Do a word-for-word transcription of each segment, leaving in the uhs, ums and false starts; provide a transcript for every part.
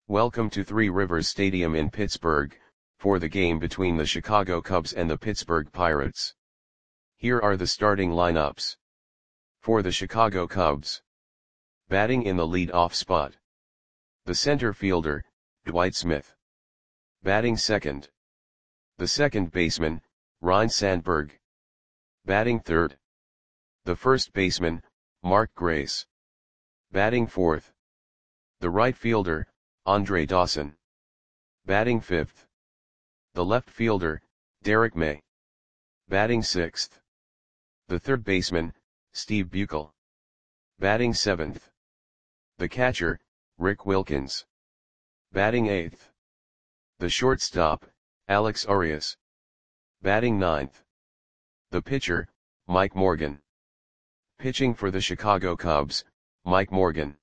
Welcome to Three Rivers Stadium in Pittsburgh, for the game between the Chicago Cubs and the Pittsburgh Pirates. Here are the starting lineups. For the Chicago Cubs. Batting in the lead-off spot. The center fielder, Dwight Smith. Batting second. The second baseman, Ryne Sandberg. Batting third. The first baseman, Mark Grace. Batting fourth. The right fielder, Andre Dawson. Batting fifth. The left fielder, Derek May. Batting sixth. The third baseman, Steve Buechele. Batting seventh. The catcher, Rick Wilkins. Batting eighth. The shortstop, Alex Arias. Batting ninth. The pitcher, Mike Morgan. Pitching for the Chicago Cubs, Mike Morgan.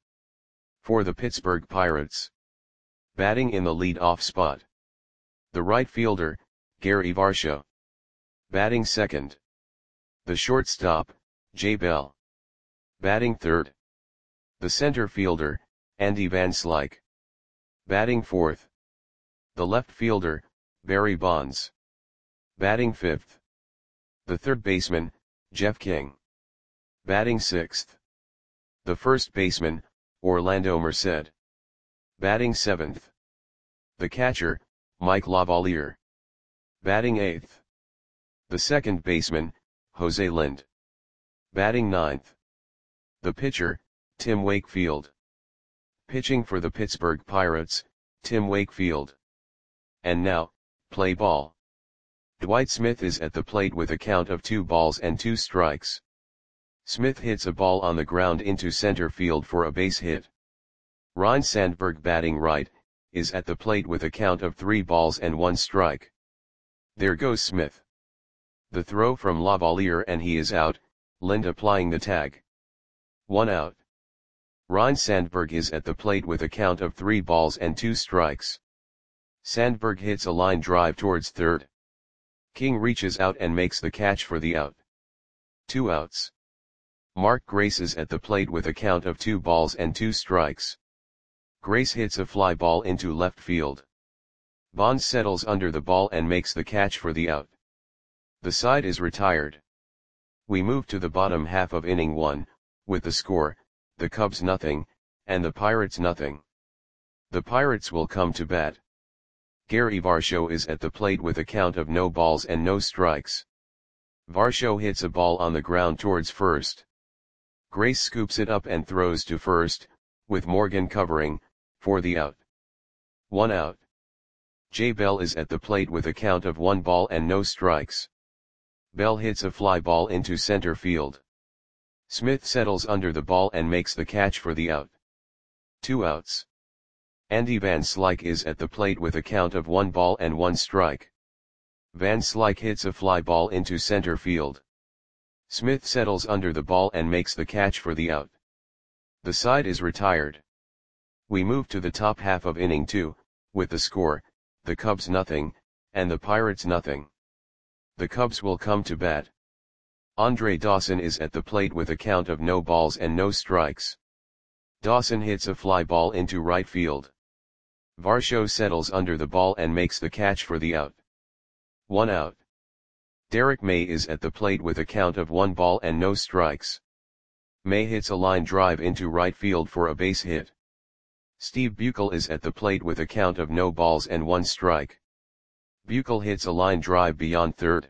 For the Pittsburgh Pirates. Batting in the lead-off spot. The right fielder, Gary Varsho. Batting second. The shortstop, Jay Bell. Batting third. The center fielder, Andy Van Slyke. Batting fourth. The left fielder, Barry Bonds. Batting fifth. The third baseman, Jeff King. Batting sixth. The first baseman, Orlando Merced. Batting seventh. The catcher, Mike Lavalier. Batting eighth. The second baseman, Jose Lind. Batting ninth. The pitcher, Tim Wakefield. Pitching for the Pittsburgh Pirates, Tim Wakefield. And now, play ball. Dwight Smith is at the plate with a count of two balls and two strikes. Smith hits a ball on the ground into center field for a base hit. Ryne Sandberg, batting right, is at the plate with a count of three balls and one strike. There goes Smith. The throw from Lavalier and he is out, Lind applying the tag. One out. Ryne Sandberg is at the plate with a count of three balls and two strikes. Sandberg hits a line drive towards third. King reaches out and makes the catch for the out. Two outs. Mark Grace is at the plate with a count of two balls and two strikes. Grace hits a fly ball into left field. Bonds settles under the ball and makes the catch for the out. The side is retired. We move to the bottom half of inning one, with the score, the Cubs nothing, and the Pirates nothing. The Pirates will come to bat. Gary Varsho is at the plate with a count of no balls and no strikes. Varsho hits a ball on the ground towards first. Grace scoops it up and throws to first, with Morgan covering, for the out. One out. Jay Bell is at the plate with a count of one ball and no strikes. Bell hits a fly ball into center field. Smith settles under the ball and makes the catch for the out. Two outs. Andy Van Slyke is at the plate with a count of one ball and one strike. Van Slyke hits a fly ball into center field. Smith settles under the ball and makes the catch for the out. The side is retired. We move to the top half of inning two, with the score, the Cubs nothing, and the Pirates nothing. The Cubs will come to bat. Andre Dawson is at the plate with a count of no balls and no strikes. Dawson hits a fly ball into right field. Varsho settles under the ball and makes the catch for the out. One out. Derek May is at the plate with a count of one ball and no strikes. May hits a line drive into right field for a base hit. Steve Buechele is at the plate with a count of no balls and one strike. Buechele hits a line drive beyond third.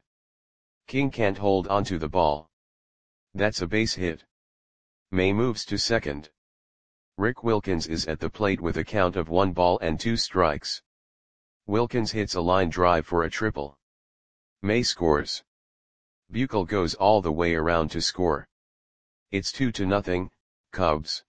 King can't hold onto the ball. That's a base hit. May moves to second. Rick Wilkins is at the plate with a count of one ball and two strikes. Wilkins hits a line drive for a triple. May scores. Buechele goes all the way around to score. It's two to nothing, Cubs.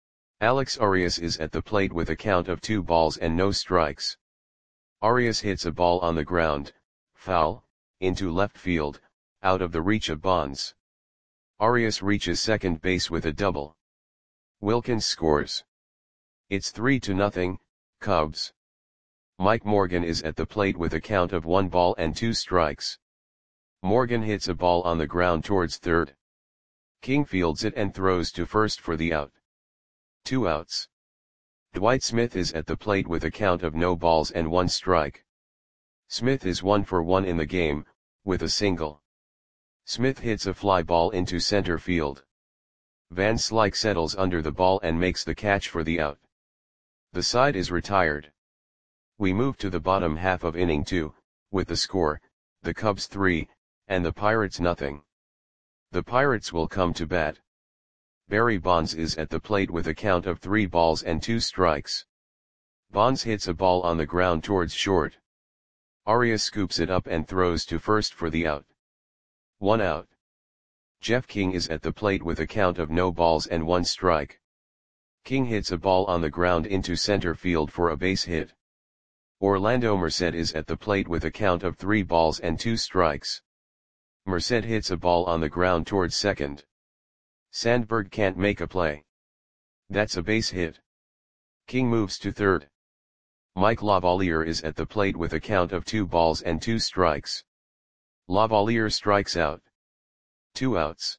Alex Arias is at the plate with a count of two balls and no strikes. Arias hits a ball on the ground, foul, into left field, out of the reach of Bonds. Arias reaches second base with a double. Wilkins scores. It's three to nothing, Cubs. Mike Morgan is at the plate with a count of one ball and two strikes. Morgan hits a ball on the ground towards third. King fields it and throws to first for the out. Two outs. Dwight Smith is at the plate with a count of no balls and one strike. Smith is one for one in the game, with a single. Smith hits a fly ball into center field. Van Slyke settles under the ball and makes the catch for the out. The side is retired. We move to the bottom half of inning two, with the score, the Cubs three, and the Pirates nothing. The Pirates will come to bat. Barry Bonds is at the plate with a count of three balls and two strikes. Bonds hits a ball on the ground towards short. Arias scoops it up and throws to first for the out. One out. Jeff King is at the plate with a count of no balls and one strike. King hits a ball on the ground into center field for a base hit. Orlando Merced is at the plate with a count of three balls and two strikes. Merced hits a ball on the ground towards second. Sandberg can't make a play. That's a base hit. King moves to third. Mike Lavalier is at the plate with a count of two balls and two strikes. Lavalier strikes out. Two outs.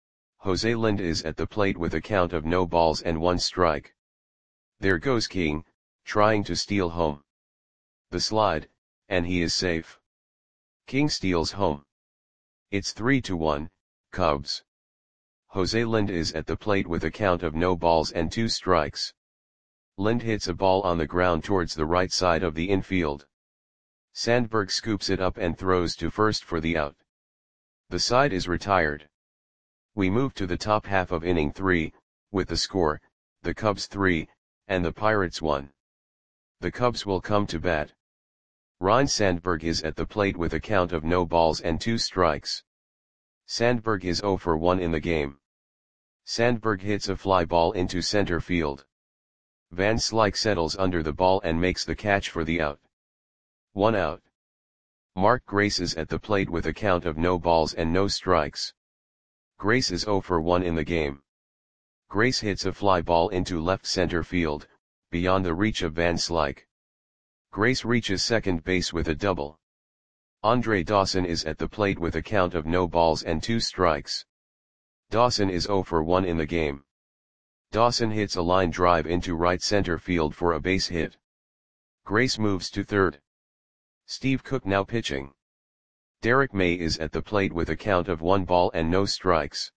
Jose Lind is at the plate with a count of no balls and one strike. There goes King, trying to steal home. The slide, and he is safe. King steals home. It's three to one, Cubs. Jose Lind is at the plate with a count of no balls and two strikes. Lind hits a ball on the ground towards the right side of the infield. Sandberg scoops it up and throws to first for the out. The side is retired. We move to the top half of inning three, with the score, the Cubs three, and the Pirates one. The Cubs will come to bat. Ryne Sandberg is at the plate with a count of no balls and two strikes. Sandberg is zero for one in the game. Sandberg hits a fly ball into center field. Van Slyke settles under the ball and makes the catch for the out. One out. Mark Grace is at the plate with a count of no balls and no strikes. Grace is zero for one in the game. Grace hits a fly ball into left center field, beyond the reach of Van Slyke. Grace reaches second base with a double. Andre Dawson is at the plate with a count of no balls and two strikes. Dawson is zero for one in the game. Dawson hits a line drive into right center field for a base hit. Grace moves to third. Steve Cook now pitching. Derek May is at the plate with a count of one ball and no strikes.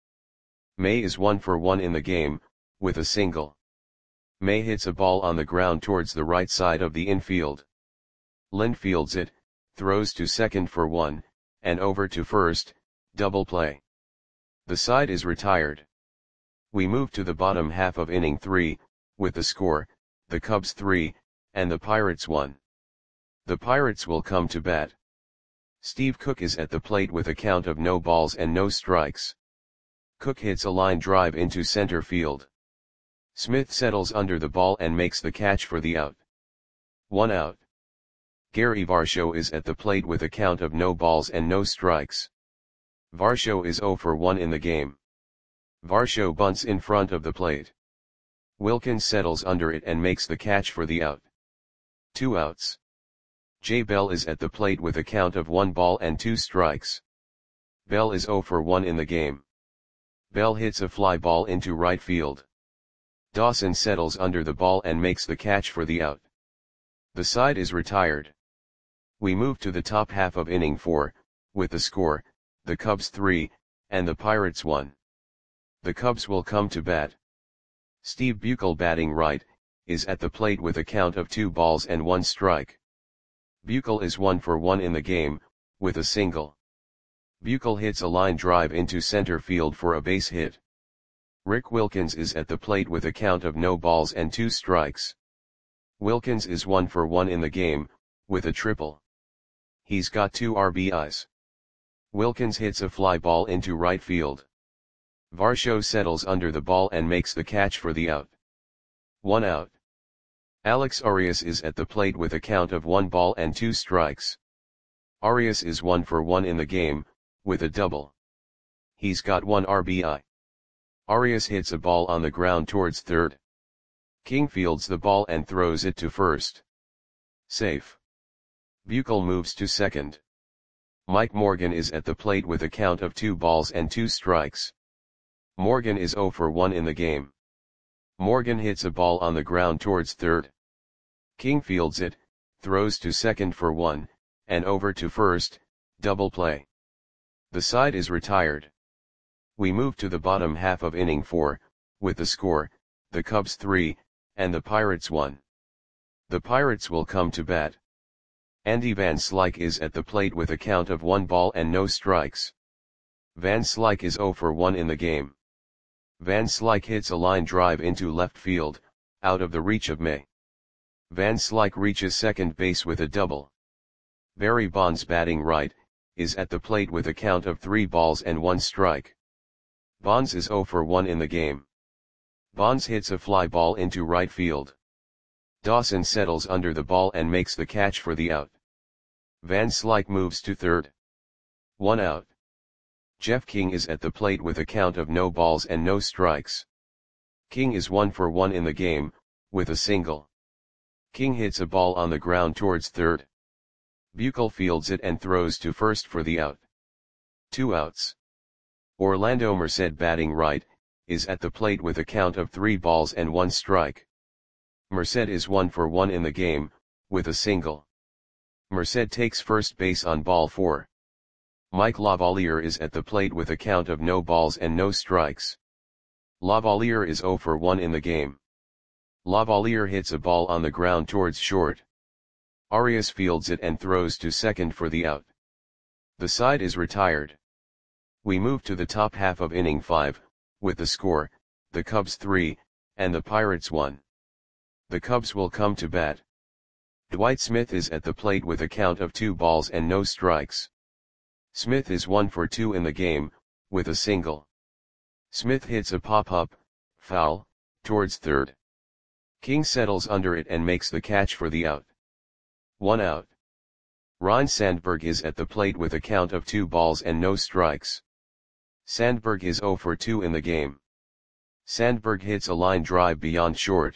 May is one for one in the game, with a single. May hits a ball on the ground towards the right side of the infield. Lind fields it, throws to second for one, and over to first, double play. The side is retired. We move to the bottom half of inning three, with the score, the Cubs three, and the Pirates one. The Pirates will come to bat. Steve Cook is at the plate with a count of no balls and no strikes. Cook hits a line drive into center field. Smith settles under the ball and makes the catch for the out. One out. Gary Varsho is at the plate with a count of no balls and no strikes. Varsho is zero for one in the game. Varsho bunts in front of the plate. Wilkins settles under it and makes the catch for the out. Two outs. Jay Bell is at the plate with a count of one ball and two strikes. Bell is zero for one in the game. Bell hits a fly ball into right field. Dawson settles under the ball and makes the catch for the out. The side is retired. We move to the top half of inning four, with the score, the Cubs three, and the Pirates one. The Cubs will come to bat. Steve Buechel batting right, is at the plate with a count of two balls and one strike. Buechel is one for one in the game, with a single. Buechel hits a line drive into center field for a base hit. Rick Wilkins is at the plate with a count of no balls and two strikes. Wilkins is one for one in the game, with a triple. He's got two R B Is. Wilkins hits a fly ball into right field. Varsho settles under the ball and makes the catch for the out. One out. Alex Arias is at the plate with a count of one ball and two strikes. Arias is one for one in the game, with a double. He's got one R B I. Arias hits a ball on the ground towards third. King fields the ball and throws it to first. Safe. Buechel moves to second. Mike Morgan is at the plate with a count of two balls and two strikes. Morgan is zero for one in the game. Morgan hits a ball on the ground towards third. King fields it, throws to second for one, and over to first, double play. The side is retired. We move to the bottom half of inning four, with the score, the Cubs three, and the Pirates one. The Pirates will come to bat. Andy Van Slyke is at the plate with a count of one ball and no strikes. Van Slyke is zero for one in the game. Van Slyke hits a line drive into left field, out of the reach of May. Van Slyke reaches second base with a double. Barry Bonds, batting right, is at the plate with a count of three balls and one strike. Bonds is zero for one in the game. Bonds hits a fly ball into right field. Dawson settles under the ball and makes the catch for the out. Van Slyke moves to third. One out. Jeff King is at the plate with a count of no balls and no strikes. King is one for one in the game, with a single. King hits a ball on the ground towards third. Buechel fields it and throws to first for the out. Two outs. Orlando Merced, batting right, is at the plate with a count of three balls and one strike. Merced is one for one in the game, with a single. Merced takes first base on ball four. Mike Lavalier is at the plate with a count of no balls and no strikes. Lavalier is zero for one in the game. Lavalier hits a ball on the ground towards short. Arias fields it and throws to second for the out. The side is retired. We move to the top half of inning five, with the score, the Cubs three, and the Pirates one. The Cubs will come to bat. Dwight Smith is at the plate with a count of two balls and no strikes. Smith is one for two in the game, with a single. Smith hits a pop-up, foul, towards third. King settles under it and makes the catch for the out. One out. Ryne Sandberg is at the plate with a count of two balls and no strikes. Sandberg is zero for two in the game. Sandberg hits a line drive beyond short.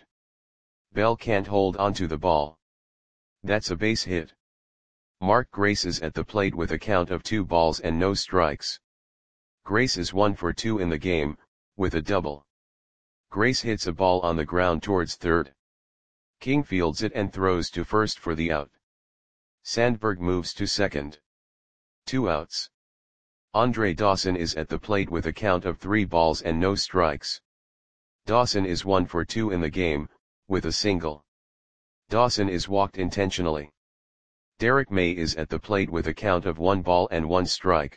Bell can't hold onto the ball. That's a base hit. Mark Grace is at the plate with a count of two balls and no strikes. Grace is one for two in the game, with a double. Grace hits a ball on the ground towards third. King fields it and throws to first for the out. Sandberg moves to second. Two outs. Andre Dawson is at the plate with a count of three balls and no strikes. Dawson is one for two in the game, with a single. Dawson is walked intentionally. Derek May is at the plate with a count of one ball and one strike.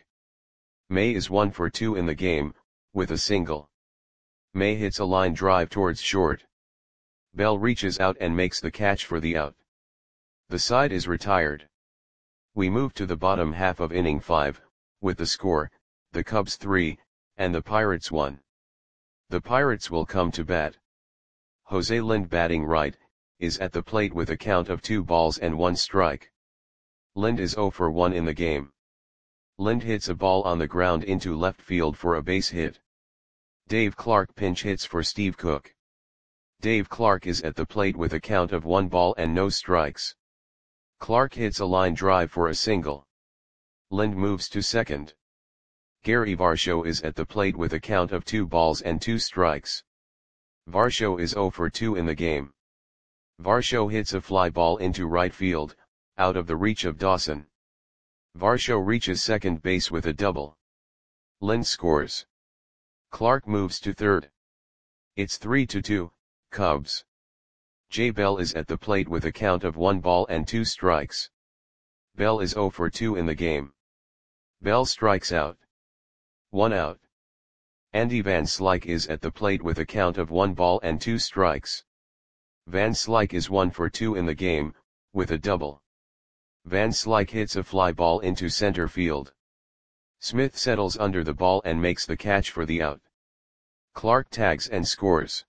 May is one for two in the game, with a single. May hits a line drive towards short. Bell reaches out and makes the catch for the out. The side is retired. We move to the bottom half of inning five, with the score, the Cubs three, and the Pirates one. The Pirates will come to bat. Jose Lind, batting right, is at the plate with a count of two balls and one strike. Lind is zero for one in the game. Lind hits a ball on the ground into left field for a base hit. Dave Clark pinch hits for Steve Cook. Dave Clark is at the plate with a count of one ball and no strikes. Clark hits a line drive for a single. Lind moves to second. Gary Varsho is at the plate with a count of two balls and two strikes. Varsho is zero for two in the game. Varsho hits a fly ball into right field, out of the reach of Dawson. Varsho reaches second base with a double. Lind scores. Clark moves to third. It's three to two, Cubs. Jay Bell is at the plate with a count of one ball and two strikes. Bell is zero for two in the game. Bell strikes out. One out. Andy Van Slyke is at the plate with a count of one ball and two strikes. Van Slyke is one for two in the game, with a double. Van Slyke hits a fly ball into center field. Smith settles under the ball and makes the catch for the out. Clark tags and scores.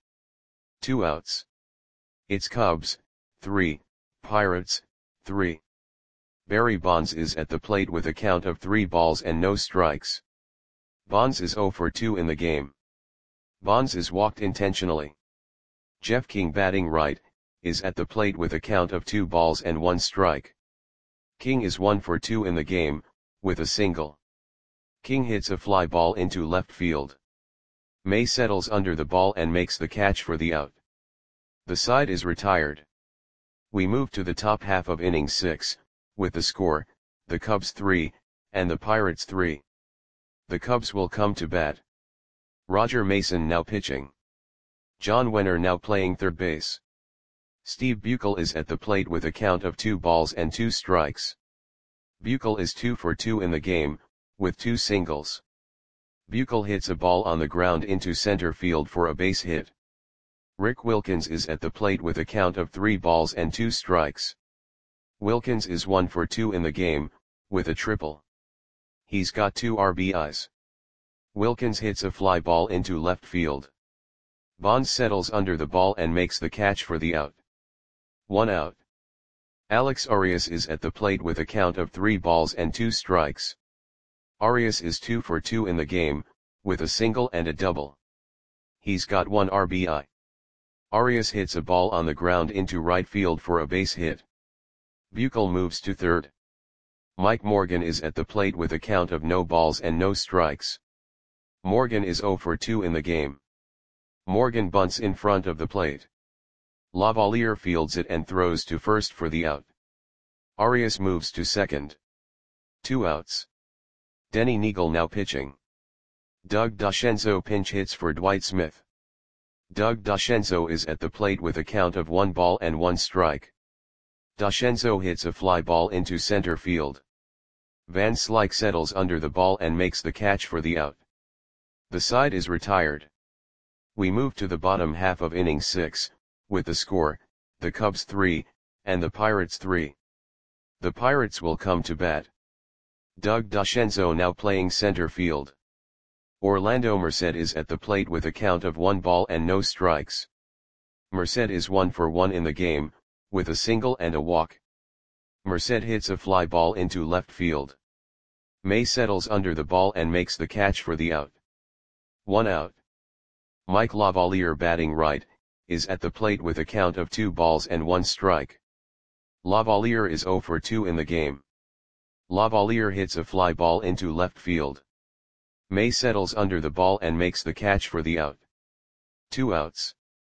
Two outs. It's Cubs, three, Pirates, three. Barry Bonds is at the plate with a count of three balls and no strikes. Bonds is zero for two in the game. Bonds is walked intentionally. Jeff King, batting right, is at the plate with a count of two balls and one strike. King is one for two in the game, with a single. King hits a fly ball into left field. May settles under the ball and makes the catch for the out. The side is retired. We move to the top half of inning six, with the score, the Cubs three, and the Pirates three. The Cubs will come to bat. Roger Mason now pitching. John Wenner now playing third base. Steve Buechele is at the plate with a count of two balls and two strikes. Buechele is two for two in the game, with two singles. Buechele hits a ball on the ground into center field for a base hit. Rick Wilkins is at the plate with a count of three balls and two strikes. Wilkins is one for two in the game, with a triple. He's got two R B Is. Wilkins hits a fly ball into left field. Bonds settles under the ball and makes the catch for the out. One out. Alex Arias is at the plate with a count of three balls and two strikes. Arias is two for two in the game, with a single and a double. He's got one R B I. Arias hits a ball on the ground into right field for a base hit. Buechele moves to third. Mike Morgan is at the plate with a count of no balls and no strikes. Morgan is zero for two in the game. Morgan bunts in front of the plate. Lavalier fields it and throws to first for the out. Arias moves to second. Two outs. Denny Neagle now pitching. Doug DeCenzo pinch hits for Dwight Smith. Doug DeCenzo is at the plate with a count of one ball and one strike. DeCenzo hits a fly ball into center field. Van Slyke settles under the ball and makes the catch for the out. The side is retired. We move to the bottom half of inning six, with the score, the Cubs three, and the Pirates three. The Pirates will come to bat. Doug DeCenzo now playing center field. Orlando Merced is at the plate with a count of one ball and no strikes. Merced is one for one in the game, with a single and a walk. Merced hits a fly ball into left field. May settles under the ball and makes the catch for the out. One out. Mike Lavalier batting right, is at the plate with a count of two balls and one strike. Lavalier is zero for two in the game. Lavalier hits a fly ball into left field. May settles under the ball and makes the catch for the out. Two outs.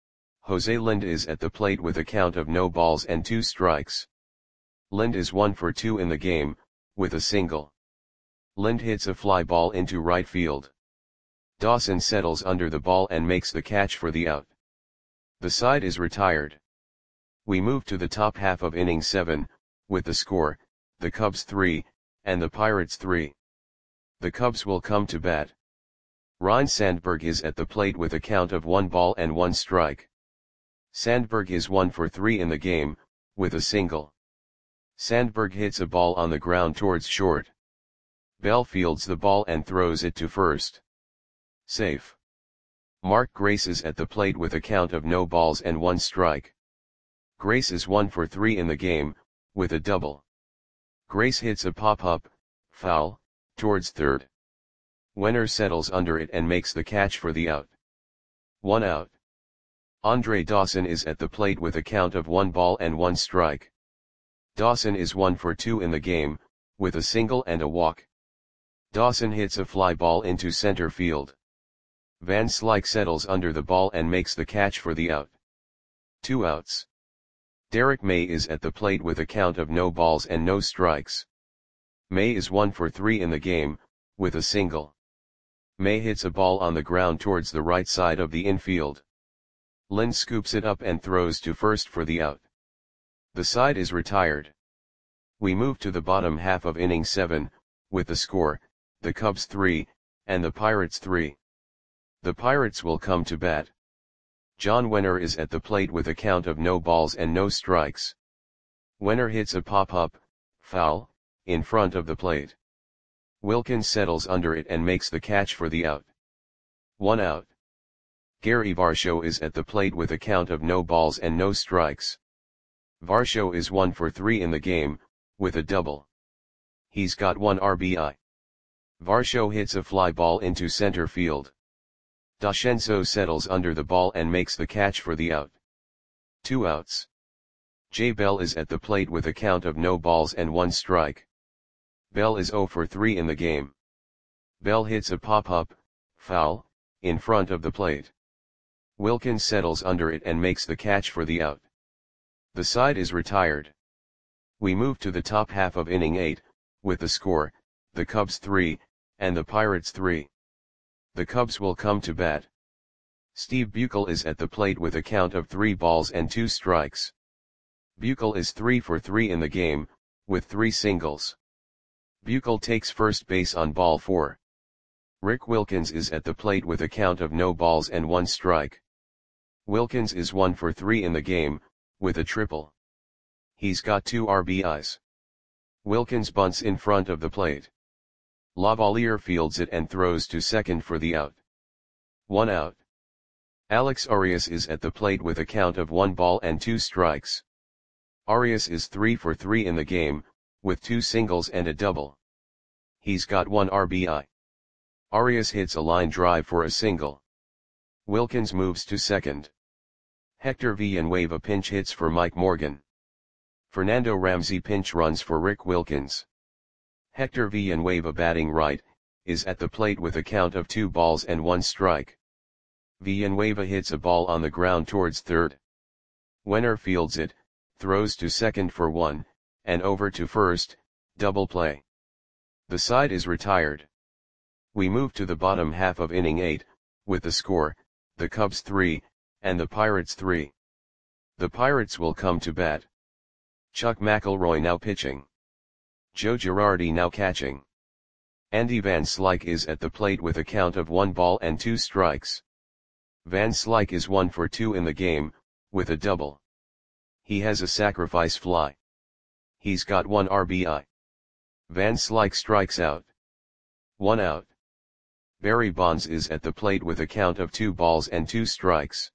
Jose Lind is at the plate with a count of no balls and two strikes. Lind is one for two in the game, with a single. Lind hits a fly ball into right field. Dawson settles under the ball and makes the catch for the out. The side is retired. We move to the top half of inning seven, with the score, the Cubs three, and the Pirates three. The Cubs will come to bat. Ryne Sandberg is at the plate with a count of one ball and one strike. Sandberg is one for three in the game, with a single. Sandberg hits a ball on the ground towards short. Bell fields the ball and throws it to first. Safe. Mark Grace is at the plate with a count of no balls and one strike. Grace is one for three in the game, with a double. Grace hits a pop-up, foul, towards third. Wenner settles under it and makes the catch for the out. One out. Andre Dawson is at the plate with a count of one ball and one strike. Dawson is one for two in the game, with a single and a walk. Dawson hits a fly ball into center field. Van Slyke settles under the ball and makes the catch for the out. Two outs. Derek May is at the plate with a count of no balls and no strikes. May is one for three in the game, with a single. May hits a ball on the ground towards the right side of the infield. Lind scoops it up and throws to first for the out. The side is retired. We move to the bottom half of inning seven, with the score, the Cubs three, and the Pirates three. The Pirates will come to bat. John Wenner is at the plate with a count of no balls and no strikes. Wenner hits a pop-up, foul, in front of the plate. Wilkins settles under it and makes the catch for the out. One out. Gary Varsho is at the plate with a count of no balls and no strikes. Varsho is one for three in the game, with a double. He's got one R B I. Varsho hits a fly ball into center field. DeCenzo settles under the ball and makes the catch for the out. Two outs. Jay Bell is at the plate with a count of no balls and one strike. Bell is zero for three in the game. Bell hits a pop-up, foul, in front of the plate. Wilkins settles under it and makes the catch for the out. The side is retired. We move to the top half of inning eight, with the score, the Cubs three, and the Pirates three. The Cubs will come to bat. Steve Buechel is at the plate with a count of three balls and two strikes. Buechel is three for three in the game, with three singles. Buechel takes first base on ball four. Rick Wilkins is at the plate with a count of no balls and one strike. Wilkins is one for three in the game, with a triple. He's got two R B Is. Wilkins bunts in front of the plate. Lavalier fields it and throws to second for the out. One out. Alex Arias is at the plate with a count of one ball and two strikes. Arias is three for three in the game, with two singles and a double. He's got one R B I. Arias hits a line drive for a single. Wilkins moves to second. Hector Villanueva pinch hits for Mike Morgan. Fernando Ramsey pinch runs for Rick Wilkins. Hector Villanueva, batting right, is at the plate with a count of two balls and one strike. Villanueva hits a ball on the ground towards third. Wenner fields it, throws to second for one, and over to first, double play. The side is retired. We move to the bottom half of inning eight, with the score, the Cubs three, and the Pirates three. The Pirates will come to bat. Chuck McElroy now pitching. Joe Girardi now catching. Andy Van Slyke is at the plate with a count of one ball and two strikes. Van Slyke is one for two in the game, with a double. He has a sacrifice fly. He's got one R B I. Van Slyke strikes out. One out. Barry Bonds is at the plate with a count of two balls and two strikes.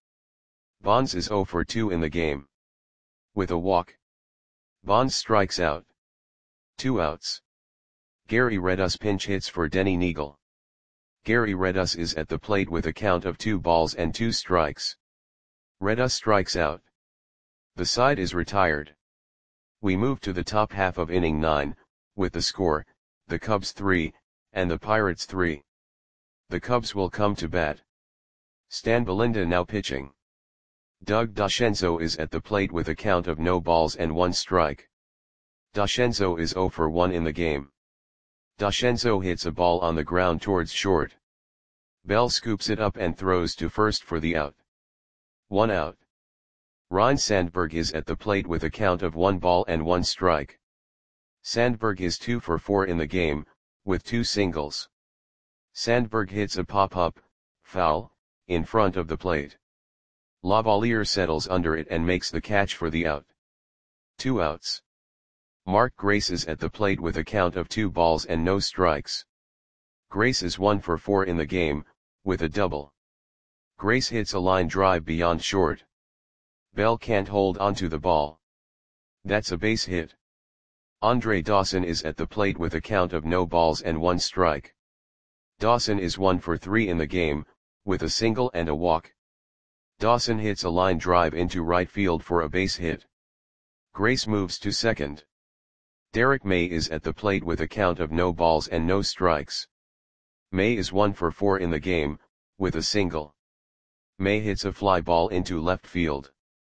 Bonds is zero for two in the game. With a walk. Bonds strikes out. Two outs. Gary Redus pinch hits for Denny Neagle. Gary Redus is at the plate with a count of two balls and two strikes. Redus strikes out. The side is retired. We move to the top half of inning nine, with the score, the Cubs three, and the Pirates three. The Cubs will come to bat. Stan Belinda now pitching. Doug DeCenzo is at the plate with a count of no balls and one strike. DeCenzo is zero for one in the game. DeCenzo hits a ball on the ground towards short. Bell scoops it up and throws to first for the out. One out. Ryne Sandberg is at the plate with a count of one ball and one strike. Sandberg is two for four in the game, with two singles. Sandberg hits a pop-up, foul, in front of the plate. Lavalier settles under it and makes the catch for the out. Two outs. Mark Grace is at the plate with a count of two balls and no strikes. Grace is one for four in the game, with a double. Grace hits a line drive beyond short. Bell can't hold onto the ball. That's a base hit. Andre Dawson is at the plate with a count of no balls and one strike. Dawson is one for three in the game, with a single and a walk. Dawson hits a line drive into right field for a base hit. Grace moves to second. Derek May is at the plate with a count of no balls and no strikes. May is one for four in the game, with a single. May hits a fly ball into left field.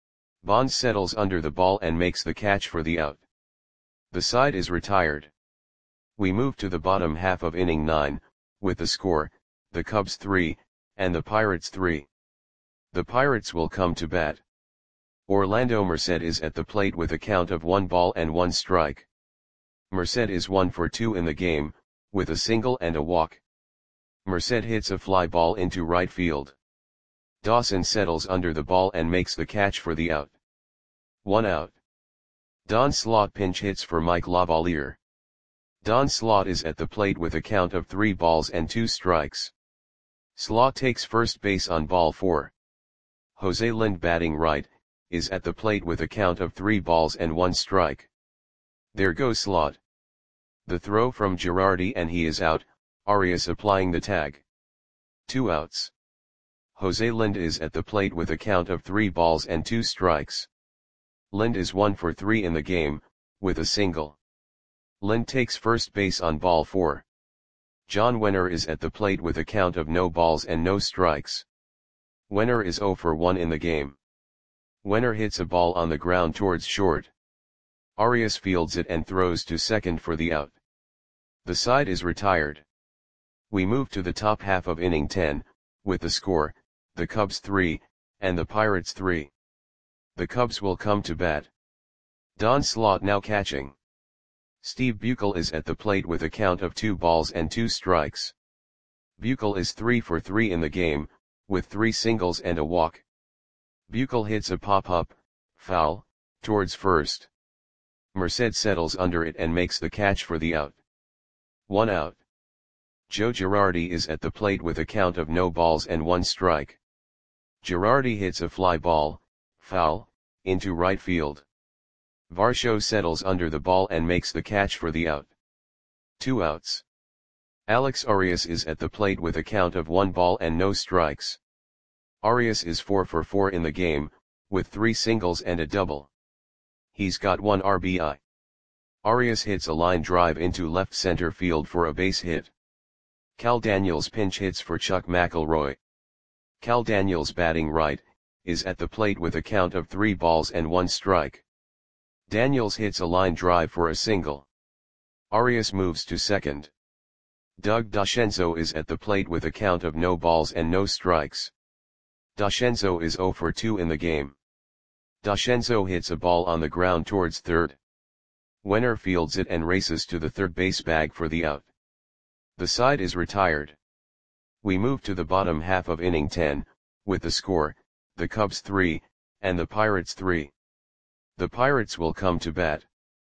Bonds settles under the ball and makes the catch for the out. The side is retired. We move to the bottom half of inning nine, with the score, the Cubs three, and the Pirates three. The Pirates will come to bat. Orlando Merced is at the plate with a count of one ball and one strike. Merced is one for two in the game, with a single and a walk. Merced hits a fly ball into right field. Dawson settles under the ball and makes the catch for the out. One out. Don Slaught pinch hits for Mike Lavalier. Don Slaught is at the plate with a count of three balls and two strikes. Slaught takes first base on ball four. Jose Lind, batting right, is at the plate with a count of three balls and one strike. There goes Slaught. The throw from Girardi and he is out, Arias applying the tag. Two outs. Jose Lind is at the plate with a count of three balls and two strikes. Lind is one for three in the game, with a single. Lind takes first base on ball four. John Wenner is at the plate with a count of no balls and no strikes. Wenner is zero for one in the game. Wenner hits a ball on the ground towards short. Arias fields it and throws to second for the out. The side is retired. We move to the top half of inning ten, with the score, the Cubs three, and the Pirates three. The Cubs will come to bat. Don Slaught now catching. Steve Buechel is at the plate with a count of two balls and two strikes. Buechel is three for three in the game, with three singles and a walk. Buechel hits a pop-up, foul, towards first. Merced settles under it and makes the catch for the out. One out. Joe Girardi is at the plate with a count of no balls and one strike. Girardi hits a fly ball, foul, into right field. Varsho settles under the ball and makes the catch for the out. Two outs. Alex Arias is at the plate with a count of one ball and no strikes. Arias is four for four in the game, with three singles and a double. He's got one R B I. Arias hits a line drive into left center field for a base hit. Cal Daniels pinch hits for Chuck McElroy. Cal Daniels, batting right, is at the plate with a count of three balls and one strike. Daniels hits a line drive for a single. Arias moves to second. Doug DeCenzo is at the plate with a count of no balls and no strikes. DeCenzo is zero for two in the game. DeCenzo hits a ball on the ground towards third. Wenner fields it and races to the third base bag for the out. The side is retired. We move to the bottom half of inning ten, with the score, the Cubs three, and the Pirates three. The Pirates will come to bat.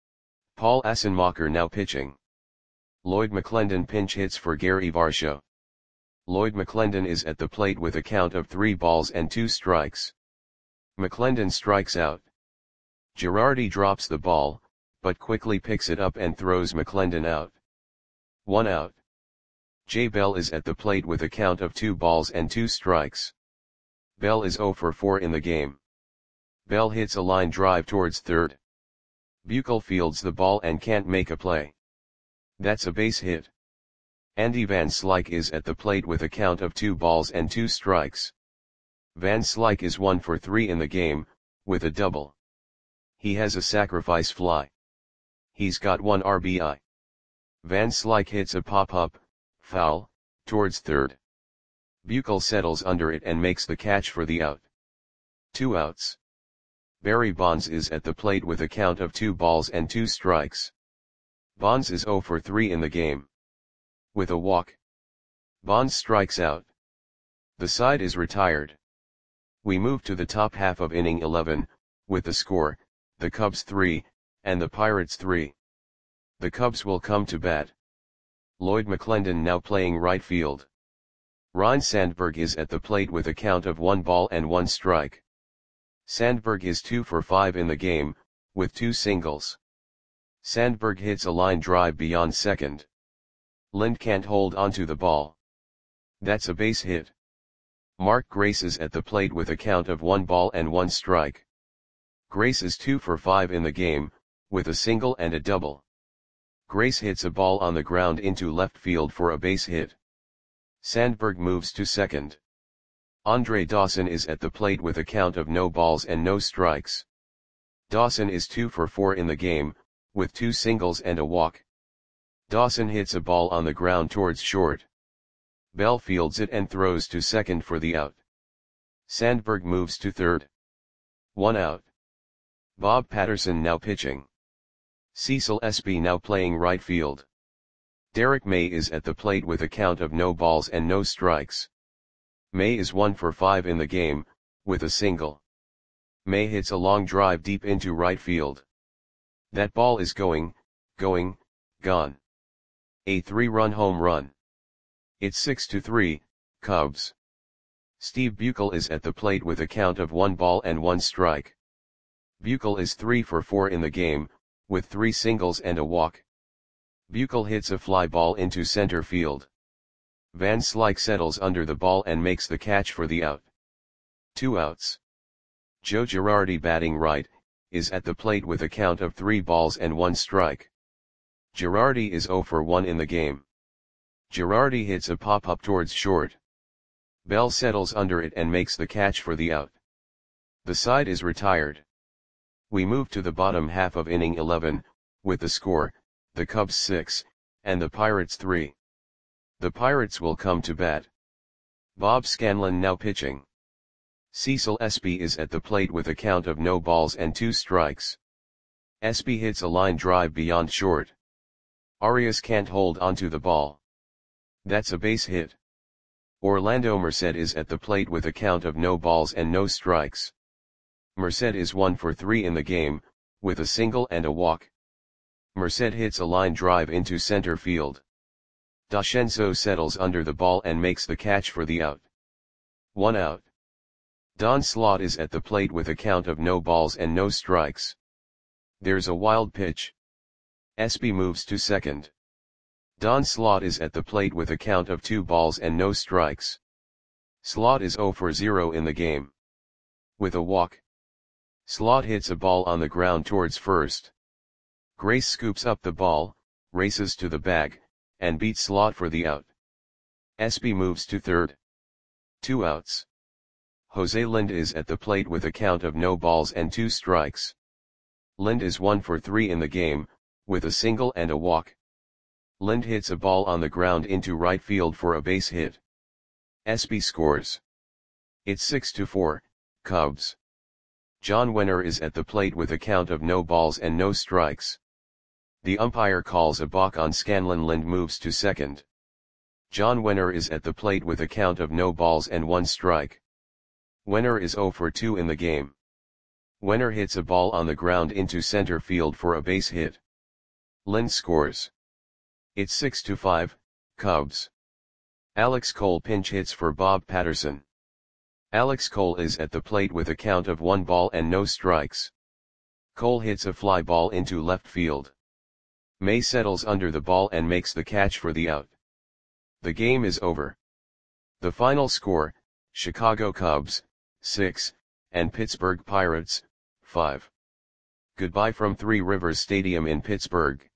Paul Assenmacher now pitching. Lloyd McClendon pinch hits for Gary Varsho. Lloyd McClendon is at the plate with a count of three balls and two strikes. McClendon strikes out. Girardi drops the ball, but quickly picks it up and throws McClendon out. One out. Jay Bell is at the plate with a count of two balls and two strikes. Bell is zero for four in the game. Bell hits a line drive towards third. Buechel fields the ball and can't make a play. That's a base hit. Andy Van Slyke is at the plate with a count of two balls and two strikes. Van Slyke is one for three in the game, with a double. He has a sacrifice fly. He's got one R B I. Van Slyke hits a pop-up, foul, towards third. Buechel settles under it and makes the catch for the out. Two outs. Barry Bonds is at the plate with a count of two balls and two strikes. Bonds is zero for three in the game. With a walk. Bonds strikes out. The side is retired. We move to the top half of inning eleven, with the score, the Cubs three, and the Pirates three. The Cubs will come to bat. Lloyd McClendon now playing right field. Ryne Sandberg is at the plate with a count of one ball and one strike. Sandberg is two for five in the game, with two singles. Sandberg hits a line drive beyond second. Lind can't hold onto the ball. That's a base hit. Mark Grace is at the plate with a count of one ball and one strike. Grace is two for five in the game, with a single and a double. Grace hits a ball on the ground into left field for a base hit. Sandberg moves to second. Andre Dawson is at the plate with a count of no balls and no strikes. Dawson is two for four in the game, with two singles and a walk. Dawson hits a ball on the ground towards short. Bell fields it and throws to second for the out. Sandberg moves to third. One out. Bob Patterson now pitching. Cecil Espy now playing right field. Derek May is at the plate with a count of no balls and no strikes. May is one for five in the game, with a single. May hits a long drive deep into right field. That ball is going, going, gone. A three-run home run. It's six to three, Cubs. Steve Buechel is at the plate with a count of one ball and one strike. Buechel is three for four in the game, with three singles and a walk. Buechel hits a fly ball into center field. Van Slyke settles under the ball and makes the catch for the out. Two outs. Joe Girardi, batting right, is at the plate with a count of three balls and one strike. Girardi is zero for one in the game. Girardi hits a pop-up towards short. Bell settles under it and makes the catch for the out. The side is retired. We move to the bottom half of inning eleven, with the score, the Cubs six, and the Pirates three. The Pirates will come to bat. Bob Scanlon now pitching. Cecil Espy is at the plate with a count of no balls and two strikes. Espy hits a line drive beyond short. Arias can't hold onto the ball. That's a base hit. Orlando Merced is at the plate with a count of no balls and no strikes. Merced is one for three in the game, with a single and a walk. Merced hits a line drive into center field. Dashenzo settles under the ball and makes the catch for the out. One out. Don Slaught is at the plate with a count of no balls and no strikes. There's a wild pitch. Espy moves to second. Don Slaught is at the plate with a count of two balls and no strikes. Slaught is zero for zero in the game. With a walk. Slaught hits a ball on the ground towards first. Grace scoops up the ball, races to the bag, and beats Slaught for the out. Espy moves to third. Two outs. Jose Lind is at the plate with a count of no balls and two strikes. Lind is one for three in the game, with a single and a walk. Lind hits a ball on the ground into right field for a base hit. Espy scores. It's six to four, Cubs. John Wenner is at the plate with a count of no balls and no strikes. The umpire calls a balk on Scanlon. Lind moves to second. John Wenner is at the plate with a count of no balls and one strike. Wenner is zero for two in the game. Wenner hits a ball on the ground into center field for a base hit. Lind scores. It's six to five, Cubs. Alex Cole pinch hits for Bob Patterson. Alex Cole is at the plate with a count of one ball and no strikes. Cole hits a fly ball into left field. May settles under the ball and makes the catch for the out. The game is over. The final score, Chicago Cubs, six, and Pittsburgh Pirates, five. Goodbye from Three Rivers Stadium in Pittsburgh.